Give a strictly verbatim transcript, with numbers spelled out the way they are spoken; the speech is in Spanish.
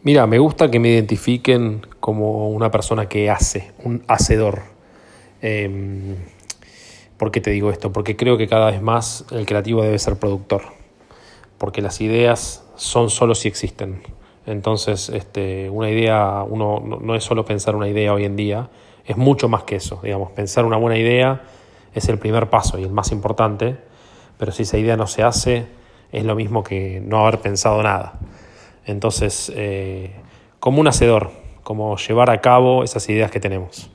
Mira, me gusta que me identifiquen como una persona que hace, un hacedor. Eh, ¿Por qué te digo esto? Porque creo que cada vez más el creativo debe ser productor, porque las ideas son solo si existen. Entonces, este, una idea, uno no, no es solo pensar una idea hoy en día, es mucho más que eso. Digamos, pensar una buena idea es el primer paso y el más importante, pero si esa idea no se hace, es lo mismo que no haber pensado nada. Entonces, eh, como un hacedor, como llevar a cabo esas ideas que tenemos.